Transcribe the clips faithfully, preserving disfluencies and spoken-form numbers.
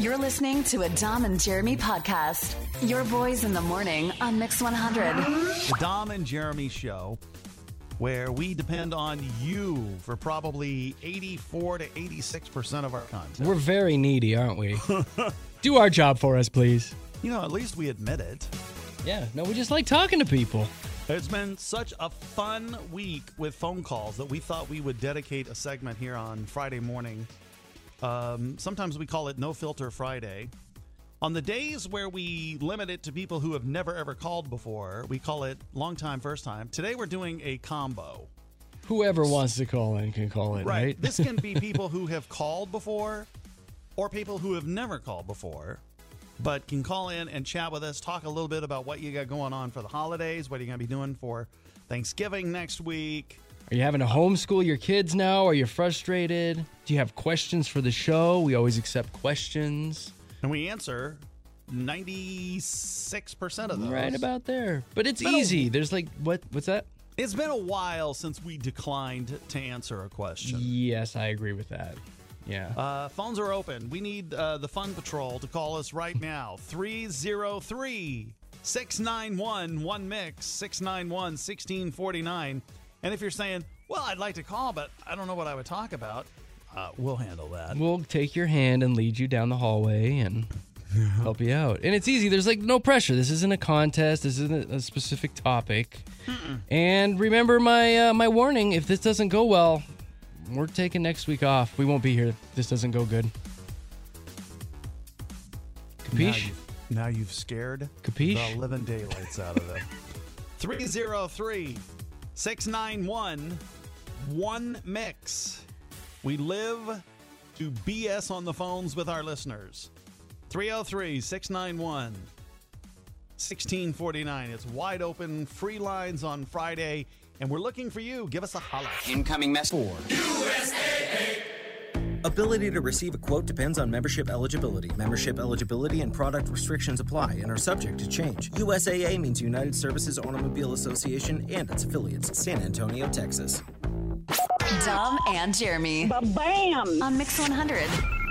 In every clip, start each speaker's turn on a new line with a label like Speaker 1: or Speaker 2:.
Speaker 1: You're listening to a Dom and Jeremy podcast. Your boys in the morning on Mix one hundred.
Speaker 2: The Dom and Jeremy Show, where we depend on you for probably eighty-four to eighty-six percent of our content.
Speaker 3: We're very needy, aren't we? Do our job for us, please.
Speaker 2: You know, at least we admit it.
Speaker 3: Yeah, no, we just like talking to people.
Speaker 2: It's been such a fun week with phone calls that we thought we would dedicate a segment here on Friday morning. Um, sometimes we call it No Filter Friday. On the days where we limit it to people who have never ever called before, we call it long time, first time. Today we're doing a combo.
Speaker 3: Whoever wants to call in can call in, right?
Speaker 2: Right. This can be people who have called before or people who have never called before, but can call in and chat with us, talk a little bit about what you got going on for the holidays, what are you going to be doing for Thanksgiving next week.
Speaker 3: Are you having to homeschool your kids now? Are you frustrated? Do you have questions for the show? We always accept questions.
Speaker 2: And we answer ninety-six percent of those.
Speaker 3: Right about there. But it's
Speaker 2: But a-
Speaker 3: easy. There's like, what? what's that?
Speaker 2: It's been a while since we declined to answer a question.
Speaker 3: Yes, I agree with that. Yeah.
Speaker 2: Uh, phones are open. We need uh, the Fun Patrol to call us right now. three oh three, six nine one, one mix, six nine one, one six four nine. And if you're saying, well, I'd like to call, but I don't know what I would talk about, uh, we'll handle that.
Speaker 3: We'll take your hand and lead you down the hallway and help you out. And it's easy. There's like no pressure. This isn't a contest. This isn't a specific topic. Mm-mm. And remember my uh, my warning. If this doesn't go well, we're taking next week off. We won't be here if this doesn't go good.
Speaker 2: Now
Speaker 3: Capiche?
Speaker 2: you've, now you've scared
Speaker 3: Capiche?
Speaker 2: the living daylights out of them. three oh three, six nine one, one mix. We live to B S on the phones with our listeners. three oh three, six nine one, one six four nine. It's wide open, free lines on Friday, and we're looking for you. Give us a holler.
Speaker 4: Incoming message. Four. Ability to receive a quote depends on membership eligibility. Membership eligibility and product restrictions apply and are subject to change. U S A A means United Services Automobile Association and its affiliates, San Antonio, Texas.
Speaker 1: Dom and Jeremy
Speaker 5: Ba-bam!
Speaker 1: on Mix one hundred.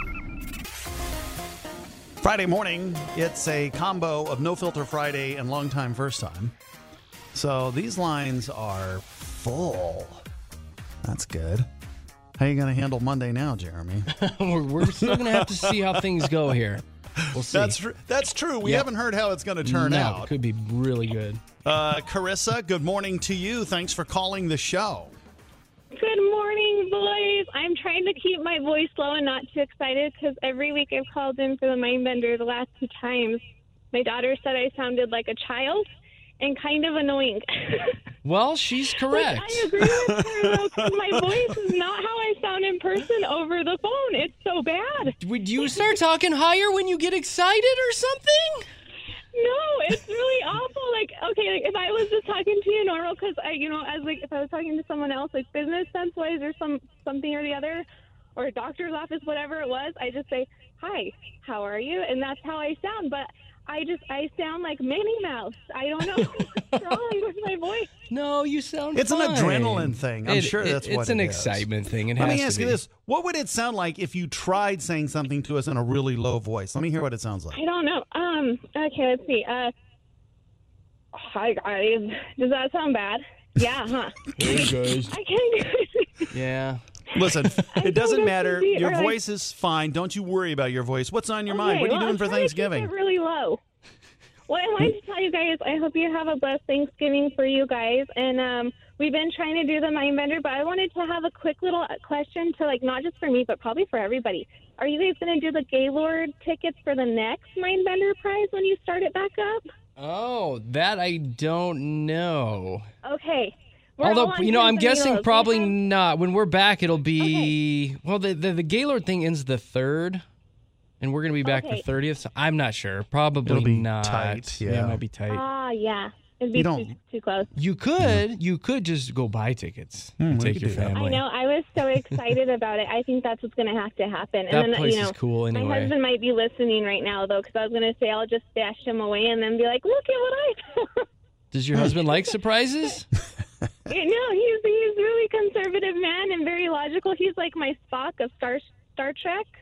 Speaker 2: Friday morning, it's a combo of No Filter Friday and Long Time First Time. So these lines are full. That's good. How are you going to handle Monday now, Jeremy?
Speaker 3: we're, we're still going to have to see how things go here. We'll see.
Speaker 2: That's tr- that's true. We
Speaker 3: Yeah.
Speaker 2: haven't heard how it's going to turn
Speaker 3: no,
Speaker 2: out.
Speaker 3: It could be really good.
Speaker 2: Uh, Carissa, good morning to you. Thanks for calling the show.
Speaker 5: Good morning, boys. I'm trying to keep my voice low and not too excited because every week I've called in for the mind bender the last two times. My daughter said I sounded like a child and kind of annoying.
Speaker 3: Well, she's correct.
Speaker 5: Like, I agree with her, though, 'cause my voice is not how I sound in person over the phone. It's so bad.
Speaker 3: Would you start talking higher when you get excited or something?
Speaker 5: No, it's really awful. Like, okay, like if I was just talking to you normal, because I, you know, as like if I was talking to someone else, like business sense wise or some something or the other, or a doctor's office, whatever it was, I just say, "Hi, how are you?" And that's how I sound. But I just I sound like Minnie Mouse. I don't know what's wrong with my voice.
Speaker 3: No, you sound
Speaker 2: It's
Speaker 3: fine.
Speaker 2: an adrenaline thing. I'm
Speaker 3: It-
Speaker 2: sure
Speaker 3: it-
Speaker 2: that's what
Speaker 3: It's
Speaker 2: it
Speaker 3: an
Speaker 2: is.
Speaker 3: excitement thing. It
Speaker 2: Let
Speaker 3: has
Speaker 2: me
Speaker 3: to
Speaker 2: ask you
Speaker 3: be.
Speaker 2: this. What would it sound like if you tried saying something to us in a really low voice? Let me hear what it sounds like.
Speaker 5: I don't know. Um. Okay, let's see. Uh. Hi guys. Does that sound bad? Yeah, huh?
Speaker 3: Hey, guys.
Speaker 5: I can't do it.
Speaker 3: Yeah.
Speaker 2: Listen,
Speaker 5: I
Speaker 2: it doesn't
Speaker 5: don't
Speaker 2: matter.
Speaker 5: know if you-
Speaker 2: Your
Speaker 5: or like-
Speaker 2: voice is fine. Don't you worry about your voice. What's on your mind?
Speaker 5: Okay,
Speaker 2: What are you
Speaker 5: well,
Speaker 2: doing
Speaker 5: I'm
Speaker 2: for
Speaker 5: trying to keep
Speaker 2: Thanksgiving?
Speaker 5: it really low. What I wanted to tell you guys, I hope you have a blessed Thanksgiving for you guys. And um, we've been trying to do the mind bender, but I wanted to have a quick little question to, like, not just for me, but probably for everybody. Are you guys going to do the Gaylord tickets for the next mind bender prize when you start it back up?
Speaker 3: Oh, that I don't know.
Speaker 5: Okay. We're all
Speaker 3: Although,
Speaker 5: on
Speaker 3: you know, I'm
Speaker 5: Quinceañeros.
Speaker 3: guessing
Speaker 5: We
Speaker 3: probably
Speaker 5: have-
Speaker 3: not. When we're back, it'll be... Well, the, the, the Gaylord thing ends the third, and we're going to be back
Speaker 5: Okay.
Speaker 3: the thirtieth. So I'm not sure. Probably
Speaker 2: It'll be
Speaker 3: not.
Speaker 2: tight,
Speaker 3: it
Speaker 2: yeah.
Speaker 3: might be tight.
Speaker 5: Ah, yeah. It'd be
Speaker 2: You
Speaker 5: too,
Speaker 2: don't-
Speaker 5: too close.
Speaker 3: You could, you could just go buy tickets
Speaker 2: Hmm,
Speaker 3: and
Speaker 2: we
Speaker 3: take
Speaker 2: could
Speaker 3: your
Speaker 2: do that.
Speaker 3: family.
Speaker 5: I know. I was so excited about it. I think that's what's going to have to happen.
Speaker 3: That
Speaker 5: and then,
Speaker 3: place
Speaker 5: you know,
Speaker 3: is cool
Speaker 5: My
Speaker 3: anyway.
Speaker 5: husband might be listening right now, though, because I was going to say I'll just stash him away and then be like, look at what I found.
Speaker 3: Does your husband like surprises?
Speaker 5: No, he's he's really conservative man and very logical. He's like my Spock of Star Star Trek.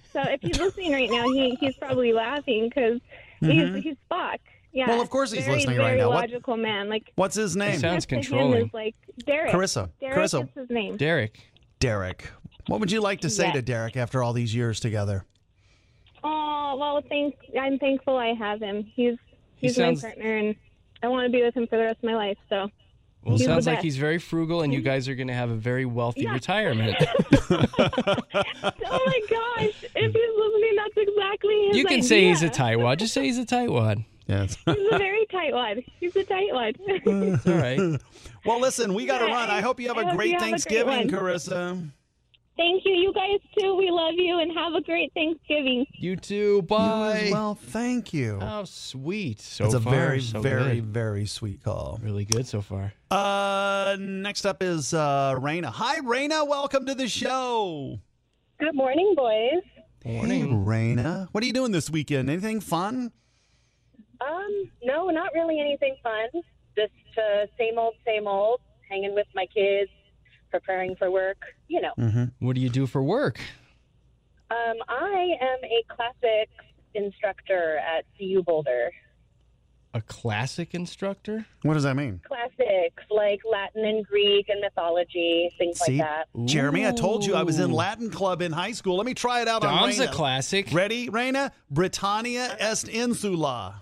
Speaker 5: So if he's listening right now, he he's probably laughing because
Speaker 2: Mhm.
Speaker 5: he's he's Spock. Yeah.
Speaker 2: Well, of course he's
Speaker 5: very,
Speaker 2: listening
Speaker 5: very
Speaker 2: right now. What-
Speaker 5: logical man. Like
Speaker 2: What's his name?
Speaker 3: sounds
Speaker 5: next to him
Speaker 3: controlling.
Speaker 5: is like Derek.
Speaker 2: Carissa.
Speaker 5: Derek
Speaker 2: Carissa.
Speaker 5: is his name.
Speaker 3: Derek.
Speaker 2: Derek. What would you like to say
Speaker 5: Yes.
Speaker 2: to Derek after all these years together?
Speaker 5: Oh well, thank. I'm thankful I have him. He's
Speaker 3: He
Speaker 5: he's
Speaker 3: sounds-
Speaker 5: my partner, and I want to be with him for the rest of my life. So.
Speaker 3: Well,
Speaker 5: He's the
Speaker 3: sounds like
Speaker 5: best.
Speaker 3: he's very frugal, and you guys are going to have a very wealthy
Speaker 5: Yeah.
Speaker 3: retirement.
Speaker 5: Oh my gosh! If he's listening, that's exactly his
Speaker 3: You can
Speaker 5: idea.
Speaker 3: say he's a tightwad. Just say he's a tightwad.
Speaker 2: Yes.
Speaker 5: He's a very tight one. He's a tight one.
Speaker 3: It's all right.
Speaker 2: Well, listen, we got to
Speaker 5: Yeah,
Speaker 2: run. I hope you have
Speaker 5: I
Speaker 2: a
Speaker 5: hope
Speaker 2: great
Speaker 5: you have a great
Speaker 2: Thanksgiving,
Speaker 5: one.
Speaker 2: Carissa.
Speaker 5: Thank you, you guys too. We love you, and have a great Thanksgiving.
Speaker 3: You too. Bye.
Speaker 2: Well, thank you.
Speaker 3: How sweet. So
Speaker 2: It's a
Speaker 3: far,
Speaker 2: very,
Speaker 3: so
Speaker 2: very,
Speaker 3: good.
Speaker 2: very sweet call.
Speaker 3: Really good so far.
Speaker 2: Uh, next up is uh, Raina. Hi, Raina. Welcome to the show.
Speaker 6: Good morning, boys.
Speaker 3: Morning.
Speaker 2: Hey, Raina. What are you doing this weekend? Anything fun?
Speaker 6: Um, no, not really anything fun. Just uh, same old, same old. Hanging with my kids, preparing for work. You know.
Speaker 2: Mm-hmm.
Speaker 3: What do you do for work?
Speaker 6: Um, I am a classics instructor at C U Boulder.
Speaker 3: A classic instructor?
Speaker 2: What does that mean?
Speaker 6: Classics like Latin and Greek and mythology, things
Speaker 2: See,
Speaker 6: like that.
Speaker 2: Jeremy, I told you I was in
Speaker 3: Ooh.
Speaker 2: Latin club in high school. Let me try it out on
Speaker 3: Dom's a
Speaker 2: Raina.
Speaker 3: classic.
Speaker 2: Ready, Raina? Britannia est insula.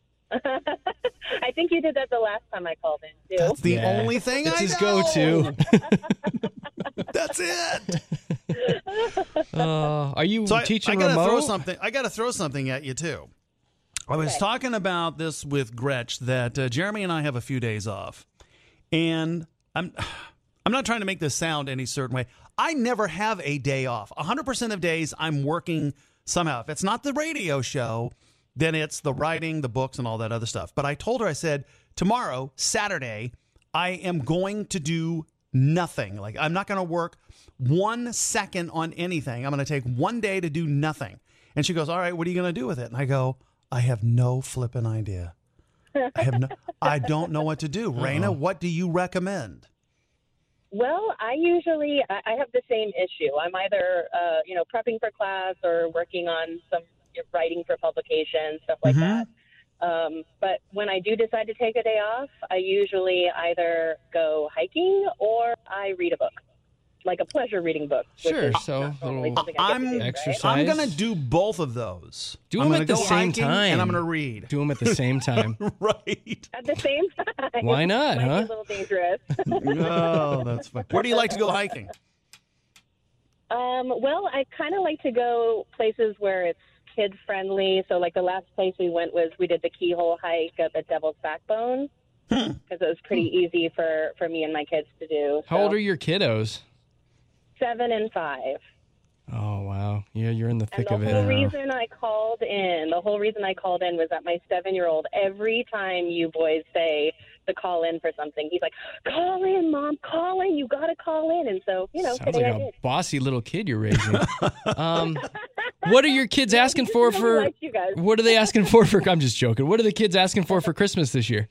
Speaker 6: I think you did that the last time I called in, too.
Speaker 2: That's the
Speaker 3: Yeah.
Speaker 2: only thing
Speaker 3: It's
Speaker 2: I
Speaker 3: his
Speaker 2: know.
Speaker 3: go-to.
Speaker 2: That's it.
Speaker 3: Uh, are you
Speaker 2: So I,
Speaker 3: teaching
Speaker 2: I gotta
Speaker 3: remote?
Speaker 2: throw something. I gotta throw something at you too. I was
Speaker 6: Okay.
Speaker 2: talking about this with Gretch that uh, Jeremy and I have a few days off, and I'm I'm not trying to make this sound any certain way. I never have a day off. one hundred percent of days I'm working somehow. If it's not the radio show, then it's the writing, the books, and all that other stuff. But I told her, I said, tomorrow, Saturday, I am going to do nothing. Like, I'm not going to work one second on anything. I'm going to take one day to do nothing. And she goes, all right, what are you going to do with it? And I go, I have no flipping idea. I have no, I don't know what to do. Raina, what do you recommend?
Speaker 6: Well, I usually I I have the same issue. I'm either uh, you know prepping for class or working on some writing for publication, stuff like that. Um, but when I do decide to take a day off, I usually either go hiking or I read a book, like a pleasure reading book. which
Speaker 3: Sure,
Speaker 6: is
Speaker 3: so
Speaker 6: not normally
Speaker 3: little
Speaker 6: something I get to
Speaker 2: I'm
Speaker 6: do, right?
Speaker 3: exercise.
Speaker 2: I'm going to do both of those.
Speaker 3: Do
Speaker 2: I'm
Speaker 3: them
Speaker 2: gonna
Speaker 3: at the
Speaker 2: go
Speaker 3: same
Speaker 2: hiking
Speaker 3: time.
Speaker 2: And I'm going to read.
Speaker 3: Do them at the same time.
Speaker 2: Right.
Speaker 6: At the same time.
Speaker 3: Why not,
Speaker 6: Might
Speaker 3: huh?
Speaker 6: be a little dangerous.
Speaker 2: Oh, that's fun. Where do you like to go hiking?
Speaker 6: Um, well, I kind of like to go places where it's kid friendly. So, like the last place we went was we did the Keyhole hike up at Devil's Backbone because it was pretty easy for, for me and my kids to do.
Speaker 3: How
Speaker 6: So,
Speaker 3: old are your kiddos?
Speaker 6: Seven and five.
Speaker 3: Oh, wow. Yeah, you're in the
Speaker 6: And
Speaker 3: thick
Speaker 6: the
Speaker 3: of
Speaker 6: whole
Speaker 3: it.
Speaker 6: reason I called in, the whole reason I called in was that my seven-year-old, every time you boys say to call in for something, he's like, call in, Mom, call in. You got to call in. And so, you know,
Speaker 3: Sounds
Speaker 6: today
Speaker 3: like
Speaker 6: I
Speaker 3: a
Speaker 6: did.
Speaker 3: bossy little kid you're raising. um, what are your kids asking for
Speaker 6: Really
Speaker 3: for?
Speaker 6: like you guys.
Speaker 3: What are they asking for for? I'm just joking. What are the kids asking for for Christmas this year?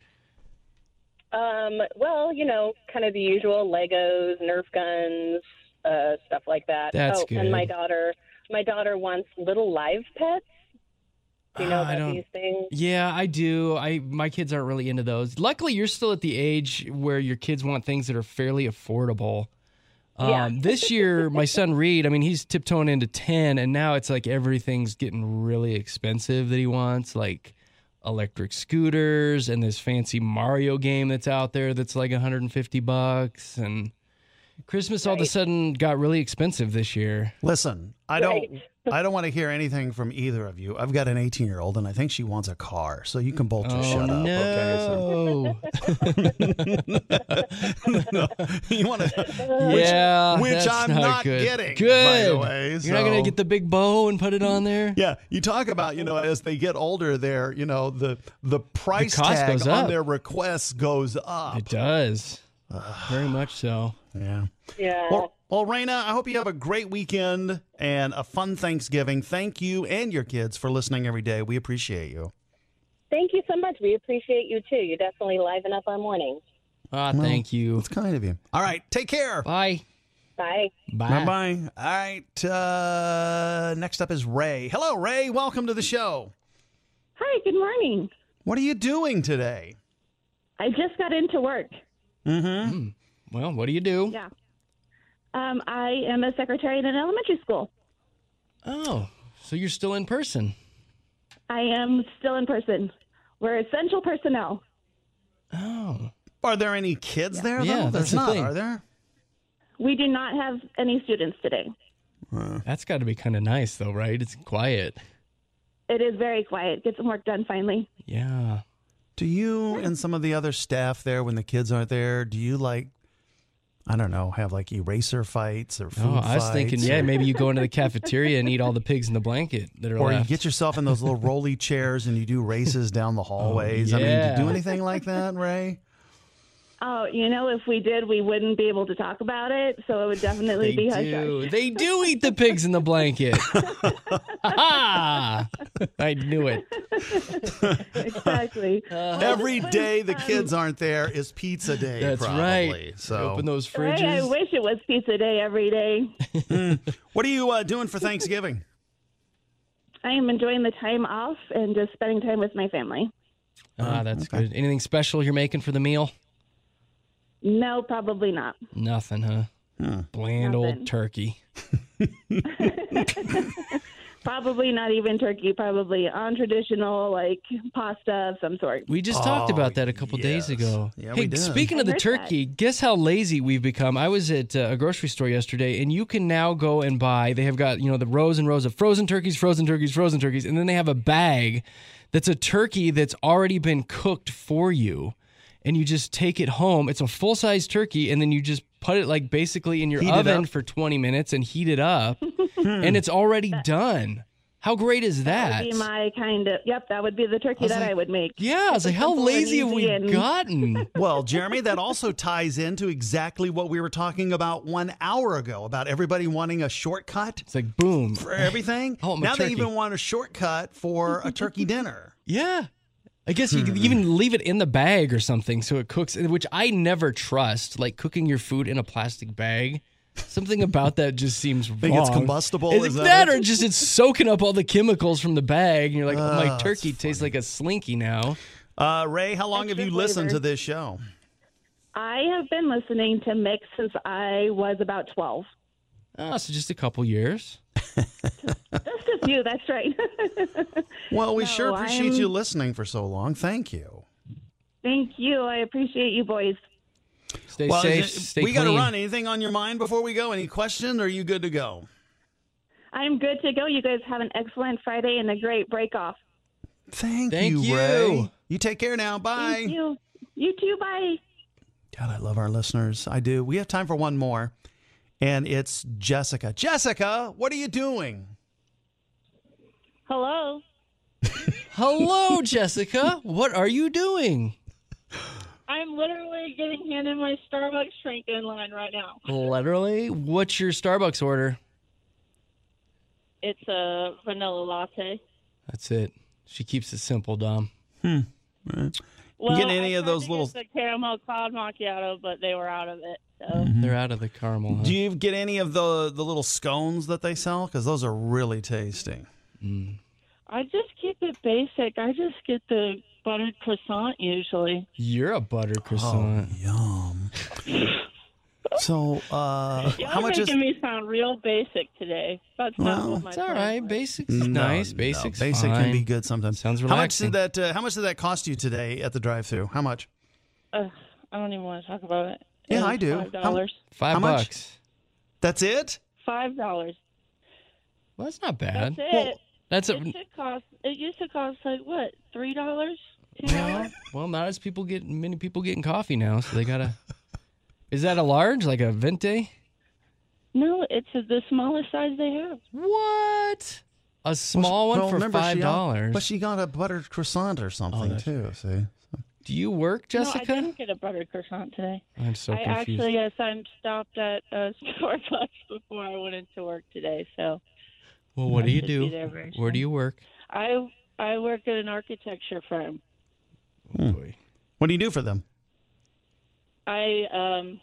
Speaker 6: Um, well, you know, kind of the usual Legos, Nerf guns, uh, stuff like that.
Speaker 3: That's
Speaker 6: oh,
Speaker 3: good.
Speaker 6: And my daughter, my daughter wants little live pets. Do you know
Speaker 3: Ah, I
Speaker 6: about
Speaker 3: don't-
Speaker 6: these things?
Speaker 3: Yeah, I do. I my kids aren't really into those. Luckily, you're still at the age where your kids want things that are fairly affordable. Um,
Speaker 6: Yeah.
Speaker 3: This year, my son Reed, I mean, he's tiptoeing into ten, and now it's like everything's getting really expensive that he wants, like electric scooters and this fancy Mario game that's out there that's like one hundred fifty bucks. And Christmas all of a
Speaker 6: Right.
Speaker 3: sudden got really expensive this year.
Speaker 2: Listen, I don't
Speaker 6: Right.
Speaker 2: I don't want to hear anything from either of you. I've got an eighteen-year-old, and I think she wants a car, so you can both just
Speaker 3: oh,
Speaker 2: shut up,
Speaker 3: no.
Speaker 2: okay? So, no, you want to,
Speaker 3: Yeah,
Speaker 2: which
Speaker 3: that's
Speaker 2: I'm
Speaker 3: not,
Speaker 2: not
Speaker 3: good.
Speaker 2: getting,
Speaker 3: Good.
Speaker 2: by the way,
Speaker 3: You're not gonna
Speaker 2: so-
Speaker 3: get the big bow and put it on there.
Speaker 2: yeah, you talk about, you know, as they get older, their, you know, the the price
Speaker 3: cost
Speaker 2: tag
Speaker 3: goes
Speaker 2: on
Speaker 3: up.
Speaker 2: their requests goes up.
Speaker 3: It does, very much so.
Speaker 2: Yeah.
Speaker 6: Yeah.
Speaker 2: Well, well, Raina, I hope you have a great weekend and a fun Thanksgiving. Thank you and your kids for listening every day. We appreciate you.
Speaker 6: Thank you so much. We appreciate you, too. You definitely liven up our morning.
Speaker 3: Ah, thank you.
Speaker 2: It's kind of you. All right, take care.
Speaker 3: Bye.
Speaker 6: Bye.
Speaker 3: Bye.
Speaker 2: Bye-bye. All right. Uh, next up is Ray. Hello, Ray. Welcome to the show.
Speaker 5: Hi, good morning.
Speaker 2: What are you doing today?
Speaker 5: I just got into work.
Speaker 2: Mm-hmm.
Speaker 3: Well, what do you do?
Speaker 5: Yeah. Um, I am a secretary in an elementary school.
Speaker 3: Oh, so you're still in person.
Speaker 5: I am still in person. We're essential personnel.
Speaker 3: Oh.
Speaker 2: Are there any kids there, though?
Speaker 3: Yeah, that's
Speaker 2: There's
Speaker 3: the
Speaker 2: not,
Speaker 3: thing.
Speaker 2: are there?
Speaker 5: We do not have any students today.
Speaker 3: That's got to be kind of nice, though, right? It's quiet.
Speaker 5: It is very quiet. Get some work done finally.
Speaker 3: Yeah.
Speaker 2: Do you and some of the other staff there, when the kids aren't there, do you like, I don't know, have like eraser fights or food
Speaker 3: Oh, I was thinking,
Speaker 2: fights?
Speaker 3: yeah,
Speaker 2: or,
Speaker 3: maybe you go into the cafeteria and eat all the pigs in the blanket that are
Speaker 2: Or you
Speaker 3: left.
Speaker 2: get yourself in those little rolly chairs and you do races down the hallways. I mean, do
Speaker 3: yeah.
Speaker 2: you do anything like that, Ray?
Speaker 5: Oh, you know, if we did, we wouldn't be able to talk about it, so it would definitely
Speaker 3: They
Speaker 5: be hush
Speaker 3: do.
Speaker 5: hush.
Speaker 3: They do eat the pigs in the blanket. Ha! I knew it.
Speaker 5: Exactly.
Speaker 2: Every day the kids aren't there is pizza day,
Speaker 3: That's
Speaker 2: probably.
Speaker 3: right.
Speaker 2: So,
Speaker 3: Open those
Speaker 5: Right, I
Speaker 3: fridges.
Speaker 5: wish it was pizza day every day.
Speaker 2: what are you uh, doing for Thanksgiving?
Speaker 5: I am enjoying the time off and just spending time with my family.
Speaker 3: Ah, that's good. Anything special you're making for the meal?
Speaker 5: No, probably not.
Speaker 3: Nothing, huh? Bland
Speaker 5: Nothing.
Speaker 3: old turkey.
Speaker 5: Probably not even turkey. Probably untraditional, like pasta of some sort.
Speaker 3: We just talked
Speaker 2: Oh,
Speaker 3: about that a couple days
Speaker 2: yes.
Speaker 3: ago.
Speaker 2: Yeah,
Speaker 3: hey,
Speaker 2: we did.
Speaker 3: speaking
Speaker 5: I
Speaker 3: of the
Speaker 5: heard
Speaker 3: turkey, guess how lazy we've become? I was at uh, a grocery store yesterday, and you can now go and buy. They have got, you know, the rows and rows of frozen turkeys, frozen turkeys, frozen turkeys, and then they have a bag that's a turkey that's already been cooked for you, and you just take it home. It's a full size turkey, and then you just put it like basically in your
Speaker 2: Heat it
Speaker 3: oven
Speaker 2: up.
Speaker 3: for twenty minutes and heat it up, and it's already done. How great is
Speaker 5: That
Speaker 3: that?
Speaker 5: would be my kind of. Yep, that would be the turkey
Speaker 3: was
Speaker 5: that
Speaker 3: like,
Speaker 5: I would make.
Speaker 3: Yeah, I was like, how
Speaker 5: Simple and
Speaker 3: lazy have we
Speaker 5: easy and-
Speaker 3: gotten?
Speaker 2: Well, Jeremy, that also ties into exactly what we were talking about one hour ago about everybody wanting a shortcut
Speaker 3: It's like, boom.
Speaker 2: for everything.
Speaker 3: I want my
Speaker 2: now they
Speaker 3: turkey.
Speaker 2: even want a shortcut for a turkey dinner.
Speaker 3: Yeah. I guess you could even leave it in the bag or something so it cooks, which I never trust. Like cooking your food in a plastic bag. Something about that just seems wrong.
Speaker 2: Think it's combustible?
Speaker 3: Is,
Speaker 2: Is
Speaker 3: it
Speaker 2: that
Speaker 3: that,
Speaker 2: it?
Speaker 3: or just it's soaking up all the chemicals from the bag, and you're like, oh, my
Speaker 2: Oh,
Speaker 3: turkey
Speaker 2: that's
Speaker 3: tastes like a slinky now.
Speaker 2: Uh, Ray, how long have you
Speaker 5: Extra
Speaker 2: listened to
Speaker 5: flavor.
Speaker 2: this show?
Speaker 5: I have been listening to Mix since I was about twelve.
Speaker 3: Oh, so just a couple years.
Speaker 5: Just a few, that's right.
Speaker 2: Well, we
Speaker 5: No,
Speaker 2: sure appreciate
Speaker 5: I'm-
Speaker 2: you listening for so long. Thank you.
Speaker 5: Thank you. I appreciate you boys.
Speaker 3: Stay
Speaker 2: Well,
Speaker 3: safe.
Speaker 2: is it-
Speaker 3: Stay
Speaker 2: we got
Speaker 3: clean.
Speaker 2: to run. Anything on your mind before we go? Any questions? Or are you good to go?
Speaker 5: I'm good to go. You guys have an excellent Friday and a great break off.
Speaker 2: Thank,
Speaker 3: Thank
Speaker 2: you,
Speaker 3: you.
Speaker 2: Ray. You take care now. Bye.
Speaker 5: Thank you. You too. Bye.
Speaker 2: God, I love our listeners. I do. We have time for one more, and it's Jessica. Jessica, what are you doing?
Speaker 5: Hello.
Speaker 3: Hello, Jessica. What are you doing?
Speaker 7: I'm literally getting handed my Starbucks drink in line right now.
Speaker 3: Literally? What's your Starbucks order?
Speaker 7: It's a vanilla latte.
Speaker 3: That's it. She keeps it simple, Dom.
Speaker 7: Well,
Speaker 2: get any
Speaker 7: I
Speaker 2: of
Speaker 7: tried
Speaker 2: those
Speaker 7: to
Speaker 2: little-
Speaker 7: get the caramel cloud macchiato, but they were out of it. So
Speaker 3: They're out of the caramel. Huh?
Speaker 2: Do you get any of the the little scones that they sell? Because those are really tasty.
Speaker 7: I just keep it basic. I just get the buttered croissant usually.
Speaker 3: You're a butter croissant.
Speaker 2: Yum. So, uh,
Speaker 7: Y'all
Speaker 2: how much is?
Speaker 7: making me sound real basic today. That's not
Speaker 2: Well,
Speaker 7: what my
Speaker 3: It's all
Speaker 7: plan
Speaker 3: right.
Speaker 7: was.
Speaker 3: Basics
Speaker 2: No,
Speaker 3: nice.
Speaker 2: no,
Speaker 3: Basics
Speaker 2: basic
Speaker 3: fine.
Speaker 2: can be good sometimes.
Speaker 3: Sounds
Speaker 2: How much
Speaker 3: relaxing.
Speaker 2: did that? Uh, how much did that cost you today at the drive-through? How much?
Speaker 7: Ugh, I don't even want to talk about it.
Speaker 2: Yeah,
Speaker 7: It was
Speaker 2: I do.
Speaker 7: Five
Speaker 2: How-
Speaker 7: dollars.
Speaker 3: Five
Speaker 2: How much?
Speaker 3: bucks.
Speaker 2: That's it?
Speaker 7: Five dollars.
Speaker 3: Well, that's not bad.
Speaker 7: That's it.
Speaker 3: That's a
Speaker 7: It should cost. It used to cost like what? Three dollars? Two
Speaker 3: well,
Speaker 7: dollars?
Speaker 3: well, not as people get many people getting coffee now, so they gotta. Is that a large, like a venti?
Speaker 7: No, it's the smallest size they have.
Speaker 3: What? A small
Speaker 2: Well,
Speaker 3: one for
Speaker 2: remember,
Speaker 3: five
Speaker 2: she got-
Speaker 3: dollars.
Speaker 2: But she got a buttered croissant or something
Speaker 3: that's
Speaker 2: too. See?
Speaker 3: Do you work, Jessica?
Speaker 7: No, I didn't get a buttered croissant today.
Speaker 3: I'm so
Speaker 7: I
Speaker 3: confused.
Speaker 7: actually, yes, I'm stopped at uh, Starbucks before I went into work today. So
Speaker 3: well, what
Speaker 7: I
Speaker 3: do you
Speaker 7: should be
Speaker 3: do?
Speaker 7: there very
Speaker 3: Where do
Speaker 7: soon.
Speaker 3: you work?
Speaker 7: I I work at an architecture firm.
Speaker 3: Oh, boy.
Speaker 2: What do you do for them?
Speaker 7: I um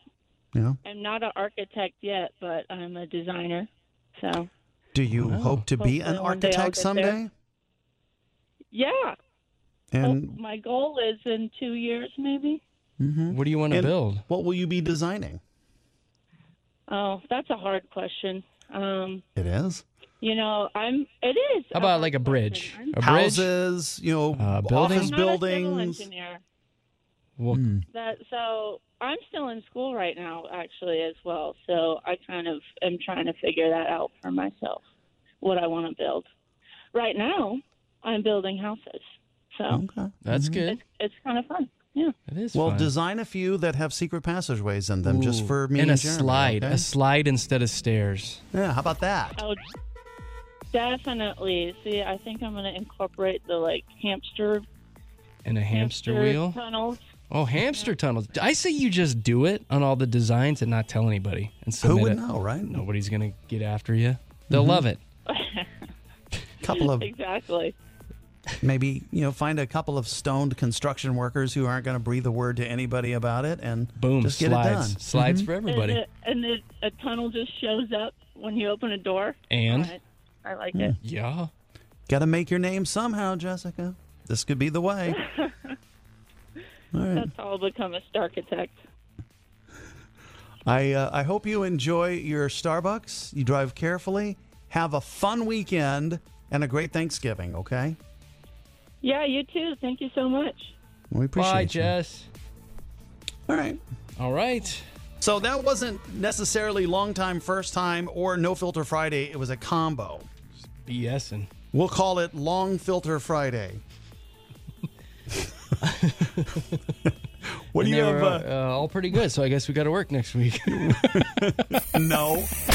Speaker 2: Yeah.
Speaker 7: I'm not an architect yet, but I'm a designer. So,
Speaker 2: Do you
Speaker 3: Wow.
Speaker 2: hope to be an
Speaker 7: Hopefully one day I'll
Speaker 2: architect
Speaker 7: get
Speaker 2: someday?
Speaker 7: there. yeah.
Speaker 2: And
Speaker 7: Well, my goal is in two years, maybe.
Speaker 2: mhm.
Speaker 3: What do you want to
Speaker 2: And
Speaker 3: build?
Speaker 2: what will you be designing?
Speaker 7: Oh, that's a hard question. Um,
Speaker 2: It is
Speaker 7: you know, I'm. It is.
Speaker 3: How
Speaker 7: a
Speaker 3: about
Speaker 7: hard
Speaker 3: like a bridge?
Speaker 7: question.
Speaker 3: A bridge?
Speaker 2: houses, you know,
Speaker 3: Uh, building?
Speaker 2: office
Speaker 7: I'm not a civil
Speaker 2: buildings.
Speaker 7: engineer.
Speaker 3: Well,
Speaker 2: Hmm.
Speaker 7: That so I'm still in school right now, actually, as well. So I kind of am trying to figure that out for myself, what I want to build. Right now, I'm building houses, so
Speaker 2: Okay.
Speaker 3: that's
Speaker 2: Mhm.
Speaker 3: good.
Speaker 7: it's it's kind of fun. Yeah.
Speaker 3: It is
Speaker 2: Well,
Speaker 3: fun.
Speaker 2: design a few that have secret passageways in them, just
Speaker 3: Ooh,
Speaker 2: for me
Speaker 3: and
Speaker 2: and,
Speaker 3: a
Speaker 2: Jeremy,
Speaker 3: slide,
Speaker 2: okay?
Speaker 3: a slide instead of stairs.
Speaker 2: Yeah, how about that?
Speaker 7: Oh, definitely. See, I think I'm going to incorporate the like hamster
Speaker 3: And a hamster, wheel.
Speaker 7: tunnels.
Speaker 3: Oh, hamster tunnels. I say you just do it on all the designs and not tell anybody. And
Speaker 2: Who
Speaker 3: submit
Speaker 2: would
Speaker 3: it.
Speaker 2: know, right?
Speaker 3: Nobody's going to get after you. They'll
Speaker 2: Mm-hmm.
Speaker 3: love it.
Speaker 2: Couple of
Speaker 7: Exactly.
Speaker 2: maybe you know find a couple of stoned construction workers who aren't going to breathe a word to anybody about it, and
Speaker 3: Boom,
Speaker 2: just get
Speaker 3: slides.
Speaker 2: it done.
Speaker 3: Slides
Speaker 2: Mhm.
Speaker 3: for everybody.
Speaker 7: And, the, and the, a tunnel just shows up when you open a door.
Speaker 3: And?
Speaker 7: All right. I like it.
Speaker 3: Yeah.
Speaker 2: Got to make your name somehow, Jessica. This could be the way. All right.
Speaker 7: That's how I'll become a architect.
Speaker 2: I uh, I hope you enjoy your Starbucks. You drive carefully. Have a fun weekend and a great Thanksgiving. Okay.
Speaker 7: Yeah, you too. Thank you so much.
Speaker 2: We appreciate
Speaker 3: Bye,
Speaker 2: you.
Speaker 3: Jess.
Speaker 2: All right.
Speaker 3: All right.
Speaker 2: So that wasn't necessarily long time, first time, or no filter Friday. It was a combo.
Speaker 3: BSing.
Speaker 2: We'll call it Long Filter Friday. What do
Speaker 3: And
Speaker 2: you
Speaker 3: they
Speaker 2: have?
Speaker 3: were,
Speaker 2: Uh,
Speaker 3: uh, all pretty good, so I guess we got to work next week.
Speaker 2: no.